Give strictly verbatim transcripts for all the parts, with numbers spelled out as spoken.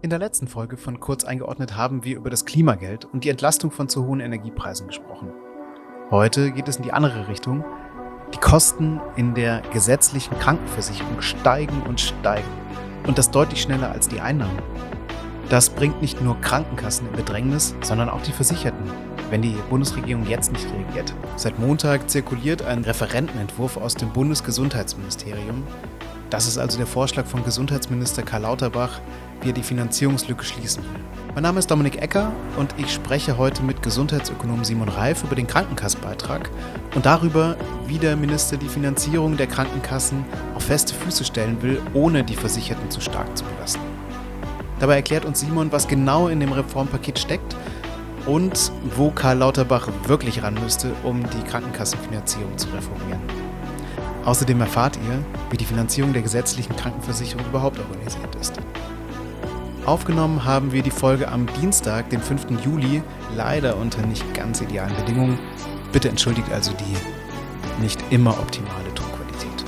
In der letzten Folge von Kurz eingeordnet haben wir über das Klimageld und die Entlastung von zu hohen Energiepreisen gesprochen. Heute geht es in die andere Richtung. Die Kosten in der gesetzlichen Krankenversicherung steigen und steigen. Und das deutlich schneller als die Einnahmen. Das bringt nicht nur Krankenkassen in Bedrängnis, sondern auch die Versicherten, wenn die Bundesregierung jetzt nicht reagiert. Seit Montag zirkuliert ein Referentenentwurf aus dem Bundesgesundheitsministerium. Das ist also der Vorschlag von Gesundheitsminister Karl Lauterbach, wie er die Finanzierungslücke schließen will. Mein Name ist Dominik Ecker und ich spreche heute mit Gesundheitsökonom Simon Reif über den Krankenkassenbeitrag und darüber, wie der Minister die Finanzierung der Krankenkassen auf feste Füße stellen will, ohne die Versicherten zu stark zu belasten. Dabei erklärt uns Simon, was genau in dem Reformpaket steckt und wo Karl Lauterbach wirklich ran müsste, um die Krankenkassenfinanzierung zu reformieren. Außerdem erfahrt ihr, wie die Finanzierung der gesetzlichen Krankenversicherung überhaupt organisiert ist. Aufgenommen haben wir die Folge am Dienstag, den fünften Juli, leider unter nicht ganz idealen Bedingungen. Bitte entschuldigt also die nicht immer optimale Tonqualität.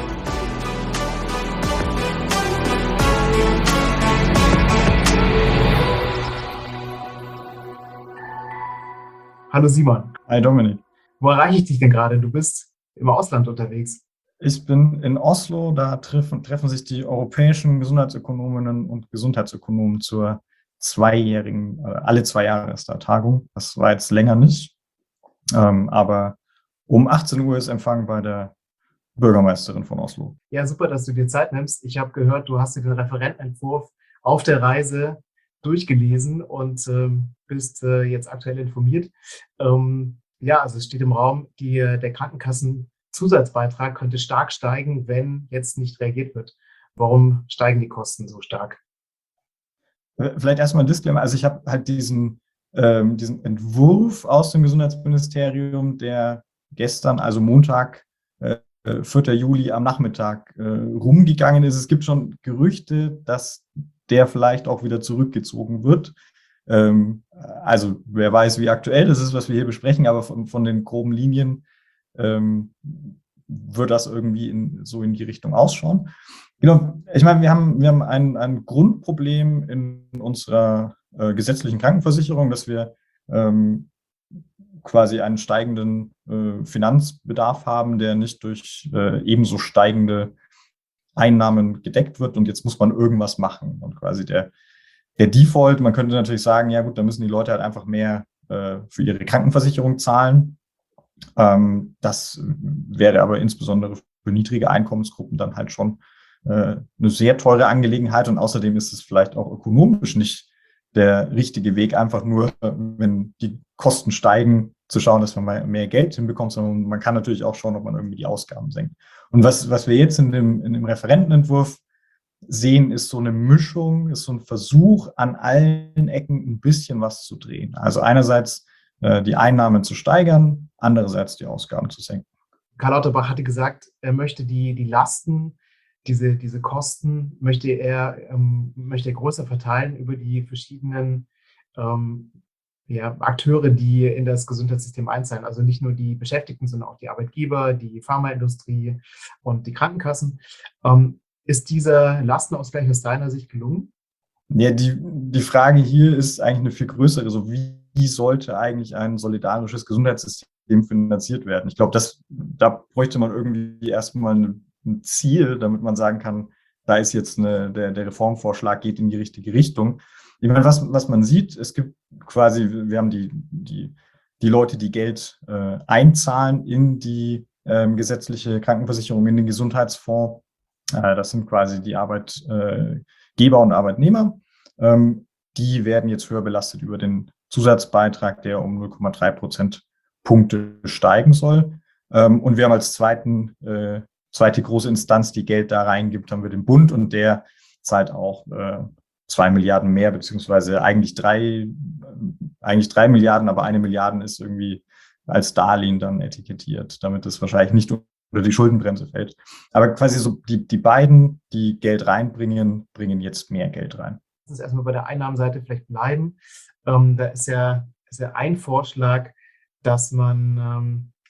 Hallo Simon. Hi Dominik. Wo erreiche ich dich denn gerade? Du bist im Ausland unterwegs. Ich bin in Oslo, da treffen, treffen sich die europäischen Gesundheitsökonominnen und Gesundheitsökonomen zur zweijährigen, äh, alle zwei Jahre ist da Tagung. Das war jetzt länger nicht, ähm, aber um achtzehn Uhr ist Empfang bei der Bürgermeisterin von Oslo. Ja, super, dass du dir Zeit nimmst. Ich habe gehört, du hast dir den Referentenentwurf auf der Reise durchgelesen und ähm, bist äh, jetzt aktuell informiert. Ähm, ja, also es steht im Raum, die, der Krankenkassenzusatzbeitrag könnte stark steigen, wenn jetzt nicht reagiert wird. Warum steigen die Kosten so stark? Vielleicht erstmal ein Disclaimer. Also ich habe halt diesen, ähm, diesen Entwurf aus dem Gesundheitsministerium, der gestern, also Montag, äh, vierten Juli am Nachmittag äh, rumgegangen ist. Es gibt schon Gerüchte, dass der vielleicht auch wieder zurückgezogen wird. Ähm, also wer weiß, wie aktuell das ist, was wir hier besprechen, aber von, von den groben Linien ähm, wird das irgendwie in, so in die Richtung ausschauen. Genau, ich meine, wir haben, wir haben ein, ein Grundproblem in unserer äh, gesetzlichen Krankenversicherung, dass wir ähm, quasi einen steigenden äh, Finanzbedarf haben, der nicht durch äh, ebenso steigende Einnahmen gedeckt wird und jetzt muss man irgendwas machen. Und quasi der, der Default, man könnte natürlich sagen, ja gut, da müssen die Leute halt einfach mehr äh, für ihre Krankenversicherung zahlen. Ähm, das wäre aber insbesondere für niedrige Einkommensgruppen dann halt schon äh, eine sehr teure Angelegenheit und außerdem ist es vielleicht auch ökonomisch nicht der richtige Weg, einfach nur, wenn die Kosten steigen, zu schauen, dass man mehr Geld hinbekommt, sondern man kann natürlich auch schauen, ob man irgendwie die Ausgaben senkt. Und was, was wir jetzt in dem, in dem Referentenentwurf sehen, ist so eine Mischung, ist so ein Versuch, an allen Ecken ein bisschen was zu drehen. Also einerseits äh, die Einnahmen zu steigern, andererseits die Ausgaben zu senken. Karl Lauterbach hatte gesagt, er möchte die, die Lasten, diese, diese Kosten, möchte er, ähm, möchte er größer verteilen über die verschiedenen ähm, ja, Akteure, die in das Gesundheitssystem einzahlen. Also nicht nur die Beschäftigten, sondern auch die Arbeitgeber, die Pharmaindustrie und die Krankenkassen. Ähm, ist dieser Lastenausgleich aus deiner Sicht gelungen? Ja, die, die Frage hier ist eigentlich eine viel größere. So wie, wie sollte eigentlich ein solidarisches Gesundheitssystem finanziert werden? Ich glaube, das, da bräuchte man irgendwie erstmal ein, ein Ziel, damit man sagen kann, da ist jetzt eine, der, der Reformvorschlag geht in die richtige Richtung. Ich meine, was, was man sieht, es gibt quasi, wir haben die, die, die Leute, die Geld äh, einzahlen in die ähm, gesetzliche Krankenversicherung, in den Gesundheitsfonds. Äh, das sind quasi die Arbeitgeber und Arbeitnehmer. Ähm, die werden jetzt höher belastet über den Zusatzbeitrag, der um null Komma drei Prozentpunkte steigen soll. Ähm, und wir haben als zweiten, äh, zweite große Instanz, die Geld da reingibt, haben wir den Bund und der zahlt auch äh, zwei Milliarden mehr, beziehungsweise eigentlich drei, eigentlich drei Milliarden, aber eine Milliarde ist irgendwie als Darlehen dann etikettiert, damit es wahrscheinlich nicht unter die Schuldenbremse fällt. Aber quasi so die, die beiden, die Geld reinbringen, bringen jetzt mehr Geld rein. Lass uns erstmal bei der Einnahmenseite vielleicht bleiben. Ähm, da ist ja, ist ja ein Vorschlag, dass man ähm,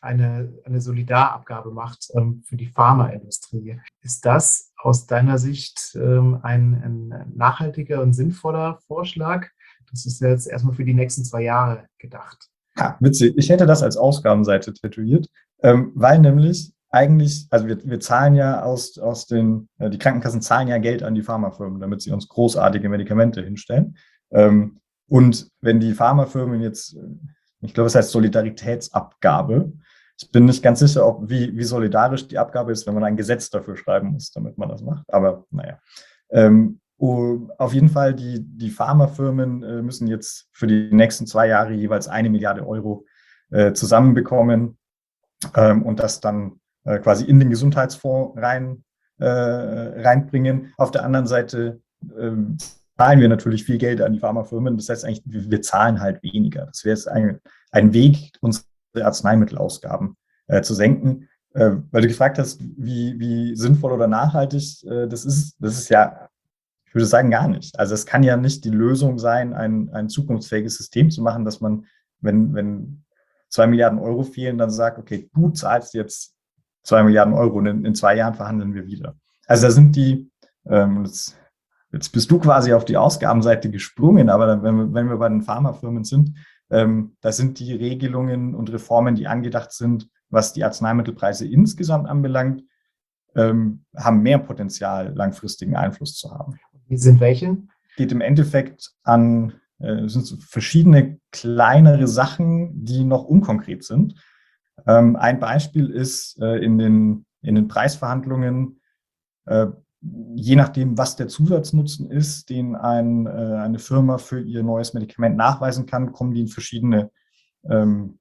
eine, eine Solidarabgabe macht ähm, für die Pharmaindustrie. Ist das aus deiner Sicht ähm, ein, ein nachhaltiger und sinnvoller Vorschlag? Das ist jetzt erstmal für die nächsten zwei Jahre gedacht. Ha, witzig. Ich hätte das als Ausgabenseite tätowiert, ähm, weil nämlich eigentlich, also wir, wir zahlen ja aus, aus den, äh, die Krankenkassen zahlen ja Geld an die Pharmafirmen, damit sie uns großartige Medikamente hinstellen. Ähm, und wenn die Pharmafirmen jetzt, ich glaube, es heißt Solidaritätsabgabe, ich bin nicht ganz sicher, ob, wie, wie solidarisch die Abgabe ist, wenn man ein Gesetz dafür schreiben muss, damit man das macht. Aber naja. Ähm, Oh, auf jeden Fall, die, die Pharmafirmen äh, müssen jetzt für die nächsten zwei Jahre jeweils eine Milliarde Euro äh, zusammenbekommen ähm, und das dann äh, quasi in den Gesundheitsfonds rein, äh, reinbringen. Auf der anderen Seite äh, zahlen wir natürlich viel Geld an die Pharmafirmen. Das heißt eigentlich, wir, wir zahlen halt weniger. Das wäre jetzt ein, ein Weg, unsere Arzneimittelausgaben äh, zu senken. Äh, weil du gefragt hast, wie, wie sinnvoll oder nachhaltig äh, das ist. Das ist ja, ich würde sagen, gar nicht. Also es kann ja nicht die Lösung sein, ein, ein zukunftsfähiges System zu machen, dass man, wenn, wenn zwei Milliarden Euro fehlen, dann sagt, okay, du zahlst jetzt zwei Milliarden Euro und in, in zwei Jahren verhandeln wir wieder. Also da sind die, ähm, jetzt, jetzt bist du quasi auf die Ausgabenseite gesprungen, aber dann, wenn, wir, wenn wir bei den Pharmafirmen sind, ähm, da sind die Regelungen und Reformen, die angedacht sind, was die Arzneimittelpreise insgesamt anbelangt, ähm, haben mehr Potenzial, langfristigen Einfluss zu haben. Wie sind welche? Geht im Endeffekt an, äh, sind so verschiedene kleinere Sachen, die noch unkonkret sind. Ähm, ein Beispiel ist äh, in, den, in den Preisverhandlungen, äh, je nachdem, was der Zusatznutzen ist, den ein, äh, eine Firma für ihr neues Medikament nachweisen kann, kommen die in verschiedene ähm,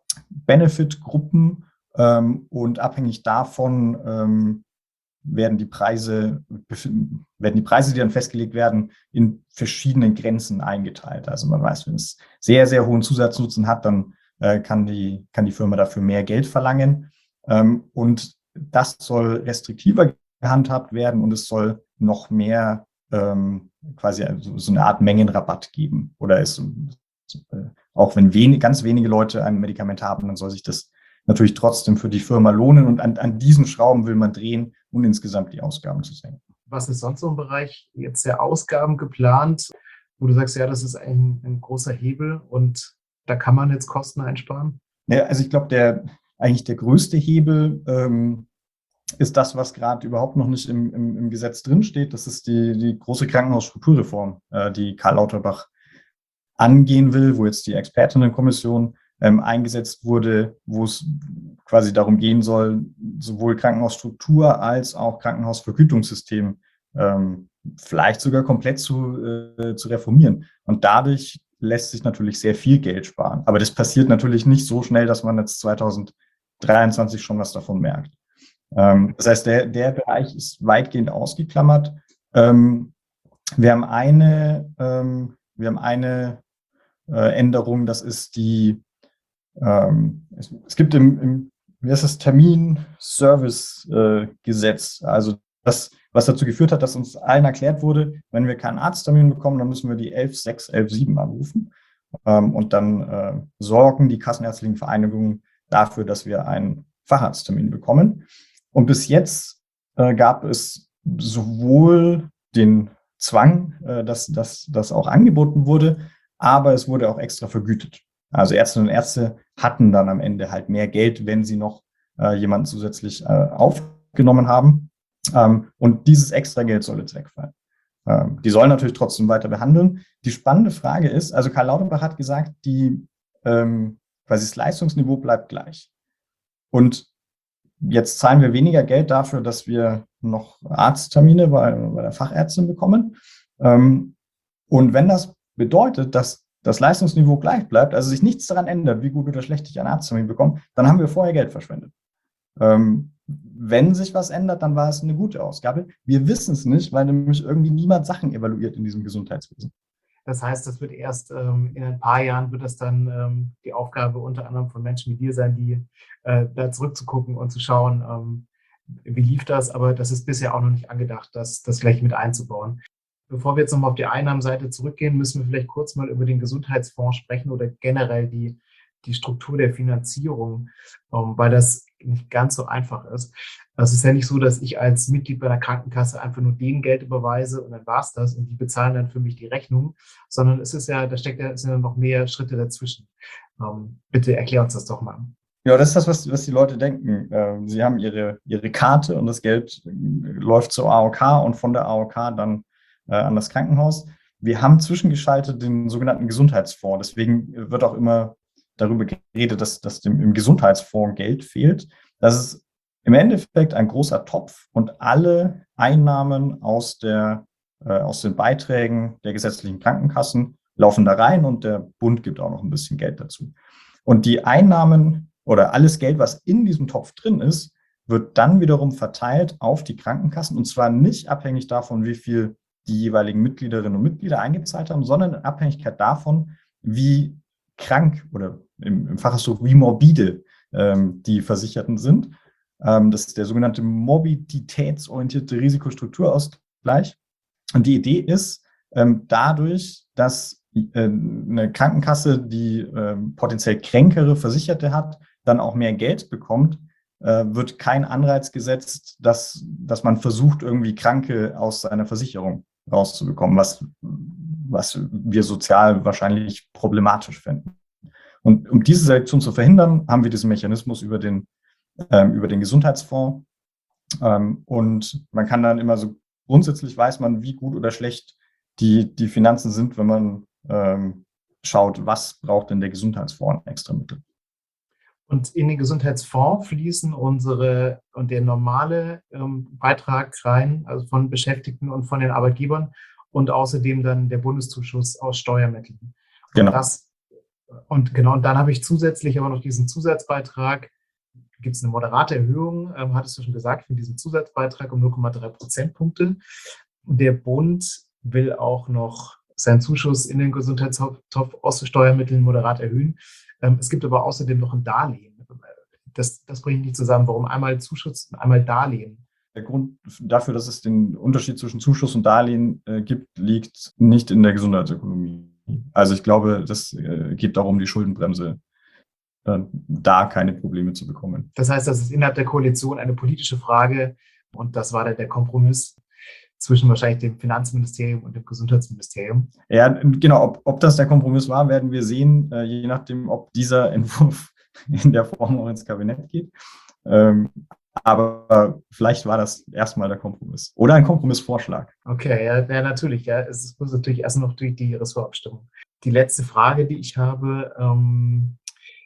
Benefit-Gruppen ähm, und abhängig davon ähm, werden die Preise, werden die Preise, die dann festgelegt werden, in verschiedenen Grenzen eingeteilt. Also man weiß, wenn es sehr, sehr hohen Zusatznutzen hat, dann äh, kann die, kann die Firma dafür mehr Geld verlangen. Ähm, und das soll restriktiver gehandhabt werden und es soll noch mehr ähm, quasi also so eine Art Mengenrabatt geben. Oder es, äh, auch wenn wenig, ganz wenige Leute ein Medikament haben, dann soll sich das natürlich trotzdem für die Firma lohnen. Und an, an diesen Schrauben will man drehen, um insgesamt die Ausgaben zu senken. Was ist sonst so im Bereich jetzt der Ausgaben geplant, wo du sagst, ja, das ist ein, ein großer Hebel und da kann man jetzt Kosten einsparen? Ja, also ich glaube, der eigentlich der größte Hebel ähm, ist das, was gerade überhaupt noch nicht im, im, im Gesetz drinsteht. Das ist die, die große Krankenhausstrukturreform, äh, die Karl Lauterbach angehen will, wo jetzt die Expertinnenkommission ähm, eingesetzt wurde, wo es quasi darum gehen soll, sowohl Krankenhausstruktur als auch Krankenhausvergütungssystem ähm, vielleicht sogar komplett zu, äh, zu reformieren. Und dadurch lässt sich natürlich sehr viel Geld sparen. Aber das passiert natürlich nicht so schnell, dass man jetzt zwanzig dreiundzwanzig schon was davon merkt. Ähm, das heißt, der, der Bereich ist weitgehend ausgeklammert. Ähm, wir haben eine, ähm, wir haben eine äh, Änderung, das ist die Ähm, es, es gibt im, im wie heißt das, Terminservice-Gesetz, äh, also das, was dazu geführt hat, dass uns allen erklärt wurde, wenn wir keinen Arzttermin bekommen, dann müssen wir die elf sechs, elf sieben anrufen. Ähm, und dann äh, sorgen die kassenärztlichen Vereinigungen dafür, dass wir einen Facharzttermin bekommen. Und bis jetzt äh, gab es sowohl den Zwang, äh, dass das auch angeboten wurde, aber es wurde auch extra vergütet. Also Ärztinnen und Ärzte hatten dann am Ende halt mehr Geld, wenn sie noch äh, jemanden zusätzlich äh, aufgenommen haben. Ähm, und dieses extra Geld soll jetzt wegfallen. Ähm, die sollen natürlich trotzdem weiter behandeln. Die spannende Frage ist, also Karl Lauterbach hat gesagt, die, ähm, quasi das Leistungsniveau bleibt gleich. Und jetzt zahlen wir weniger Geld dafür, dass wir noch Arzttermine bei, bei der Fachärztin bekommen. Ähm, und wenn das bedeutet, dass das Leistungsniveau gleich bleibt, also sich nichts daran ändert, wie gut oder schlecht ich einen Arzttermin bekomme, dann haben wir vorher Geld verschwendet. Ähm, wenn sich was ändert, dann war es eine gute Ausgabe. Wir wissen es nicht, weil nämlich irgendwie niemand Sachen evaluiert in diesem Gesundheitswesen. Das heißt, das wird erst ähm, in ein paar Jahren wird das dann ähm, die Aufgabe unter anderem von Menschen wie dir sein, die äh, da zurückzugucken und zu schauen, ähm, wie lief das, aber das ist bisher auch noch nicht angedacht, das, das gleich mit einzubauen. Bevor wir jetzt nochmal auf die Einnahmenseite zurückgehen, müssen wir vielleicht kurz mal über den Gesundheitsfonds sprechen oder generell die, die Struktur der Finanzierung, ähm, weil das nicht ganz so einfach ist. Also es ist ja nicht so, dass ich als Mitglied bei der Krankenkasse einfach nur denen Geld überweise und dann war's das und die bezahlen dann für mich die Rechnung, sondern es ist ja, da steckt ja, es sind ja noch mehr Schritte dazwischen. Ähm, bitte erklär uns das doch mal. Ja, das ist das, was, was die Leute denken. Ähm, sie haben ihre, ihre Karte und das Geld äh, läuft zur A O K und von der A O K dann äh, an das Krankenhaus. Wir haben zwischengeschaltet den sogenannten Gesundheitsfonds. Deswegen wird auch immer darüber geredet, dass, dass dem, im Gesundheitsfonds Geld fehlt. Das ist im Endeffekt ein großer Topf und alle Einnahmen aus, der, äh, aus den Beiträgen der gesetzlichen Krankenkassen laufen da rein und der Bund gibt auch noch ein bisschen Geld dazu. Und die Einnahmen oder alles Geld, was in diesem Topf drin ist, wird dann wiederum verteilt auf die Krankenkassen und zwar nicht abhängig davon, wie viel die jeweiligen Mitgliederinnen und Mitglieder eingezahlt haben, sondern in Abhängigkeit davon, wie krank oder im, im Fachausdruck wie morbide ähm, die Versicherten sind. Ähm, das ist der sogenannte morbiditätsorientierte Risikostrukturausgleich. Und die Idee ist, ähm, dadurch, dass äh, eine Krankenkasse, die äh, potenziell kränkere Versicherte hat, dann auch mehr Geld bekommt, äh, wird kein Anreiz gesetzt, dass, dass man versucht, irgendwie Kranke aus seiner Versicherung rauszubekommen, was, was wir sozial wahrscheinlich problematisch fänden. Und um diese Selektion zu verhindern, haben wir diesen Mechanismus über den, ähm, über den Gesundheitsfonds. Ähm, und man kann dann immer so, grundsätzlich weiß man, wie gut oder schlecht die, die Finanzen sind, wenn man ähm, schaut, was braucht denn der Gesundheitsfonds an extra Mittel. Und in den Gesundheitsfonds fließen unsere und der normale ähm, Beitrag rein, also von Beschäftigten und von den Arbeitgebern und außerdem dann der Bundeszuschuss aus Steuermitteln. Genau. Und, das, und genau, und dann habe ich zusätzlich aber noch diesen Zusatzbeitrag. Gibt es eine moderate Erhöhung, ähm, hattest du schon gesagt, für diesen Zusatzbeitrag um null Komma drei Prozentpunkte. Und der Bund will auch noch seinen Zuschuss in den Gesundheitstopf aus Steuermitteln moderat erhöhen. Ähm, es gibt aber außerdem noch ein Darlehen. Das, das bringe ich nicht zusammen. Warum einmal Zuschuss und einmal Darlehen? Der Grund dafür, dass es den Unterschied zwischen Zuschuss und Darlehen äh, gibt, liegt nicht in der Gesundheitsökonomie. Also ich glaube, das äh, geht darum, die Schuldenbremse äh, da keine Probleme zu bekommen. Das heißt, das ist innerhalb der Koalition eine politische Frage und das war dann der Kompromiss zwischen wahrscheinlich dem Finanzministerium und dem Gesundheitsministerium. Ja, genau. Ob, ob das der Kompromiss war, werden wir sehen, äh, je nachdem, ob dieser Entwurf in der Form auch ins Kabinett geht. Ähm, aber vielleicht war das erstmal der Kompromiss oder ein Kompromissvorschlag. Okay, ja, ja natürlich. Ja. Es muss natürlich erst noch durch die Ressortabstimmung. Die letzte Frage, die ich habe, ähm,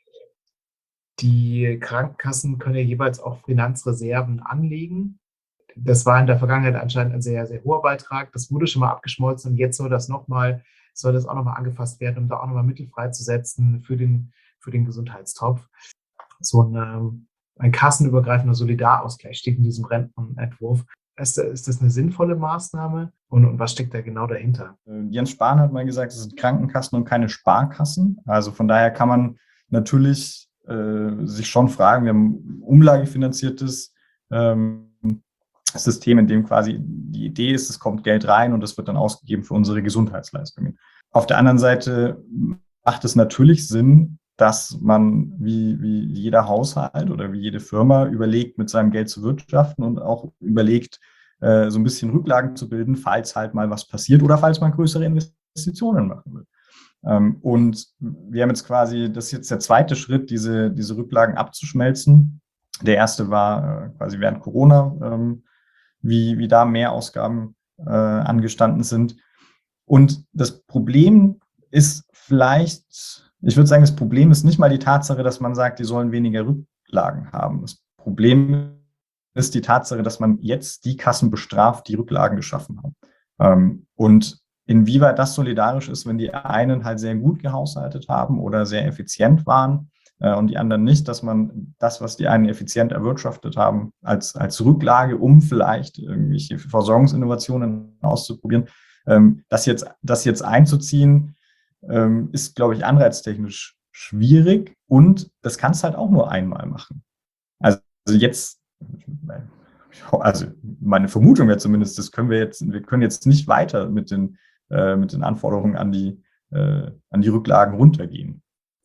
die Krankenkassen können ja jeweils auch Finanzreserven anlegen. Das war in der Vergangenheit anscheinend ein sehr, sehr hoher Beitrag. Das wurde schon mal abgeschmolzen und jetzt soll das nochmal, soll das auch nochmal angefasst werden, um da auch nochmal Mittel freizusetzen für den, für den Gesundheitstopf. So ein, ein kassenübergreifender Solidarausgleich steht in diesem Rentenentwurf. Ist, ist das eine sinnvolle Maßnahme und, und was steckt da genau dahinter? Jens Spahn hat mal gesagt, es sind Krankenkassen und keine Sparkassen. Also von daher kann man natürlich äh, sich schon fragen, wir haben ein umlagefinanziertes ähm, System, in dem quasi die Idee ist, es kommt Geld rein und es wird dann ausgegeben für unsere Gesundheitsleistungen. Auf der anderen Seite macht es natürlich Sinn, dass man wie, wie jeder Haushalt oder wie jede Firma überlegt, mit seinem Geld zu wirtschaften und auch überlegt, äh, so ein bisschen Rücklagen zu bilden, falls halt mal was passiert oder falls man größere Investitionen machen will. Ähm, und wir haben jetzt quasi, das ist jetzt der zweite Schritt, diese, diese Rücklagen abzuschmelzen. Der erste war äh, quasi während Corona, ähm, wie, wie da Mehrausgaben äh, angestanden sind. Und das Problem ist vielleicht, ich würde sagen, das Problem ist nicht mal die Tatsache, dass man sagt, die sollen weniger Rücklagen haben. Das Problem ist die Tatsache, dass man jetzt die Kassen bestraft, die Rücklagen geschaffen haben. Ähm, und inwieweit das solidarisch ist, wenn die einen halt sehr gut gehaushaltet haben oder sehr effizient waren, und die anderen nicht, dass man das, was die einen effizient erwirtschaftet haben, als, als Rücklage, um vielleicht irgendwelche Versorgungsinnovationen auszuprobieren, ähm, das, jetzt, das jetzt einzuziehen, ähm, ist, glaube ich, anreiztechnisch schwierig und das kannst du halt auch nur einmal machen. Also jetzt, also meine Vermutung wäre zumindest, das können wir jetzt, wir können jetzt nicht weiter mit den, äh, mit den Anforderungen an die, äh, an die Rücklagen runtergehen.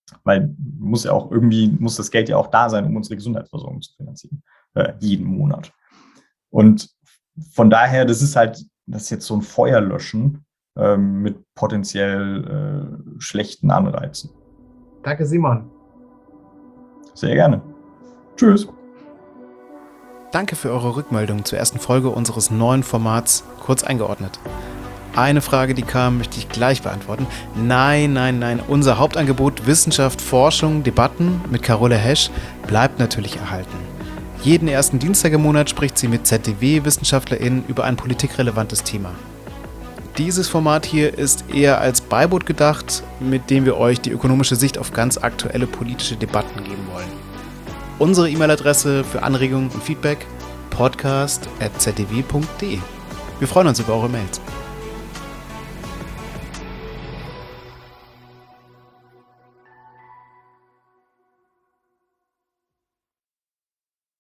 weil muss ja auch irgendwie, muss das Geld ja auch da sein, um unsere Gesundheitsversorgung zu finanzieren, äh, jeden Monat. Und von daher, das ist halt, das ist jetzt so ein Feuerlöschen ähm, mit potenziell äh, schlechten Anreizen. Danke, Simon. Sehr gerne. Tschüss. Danke für eure Rückmeldung zur ersten Folge unseres neuen Formats Kurz eingeordnet. Eine Frage, die kam, möchte ich gleich beantworten. Nein, nein, nein, unser Hauptangebot Wissenschaft, Forschung, Debatten mit Carola Hesch bleibt natürlich erhalten. Jeden ersten Dienstag im Monat spricht sie mit Z D W-WissenschaftlerInnen über ein politikrelevantes Thema. Dieses Format hier ist eher als Beiboot gedacht, mit dem wir euch die ökonomische Sicht auf ganz aktuelle politische Debatten geben wollen. Unsere E-Mail-Adresse für Anregungen und Feedback podcast at z d w punkt d e. Wir freuen uns über eure Mails.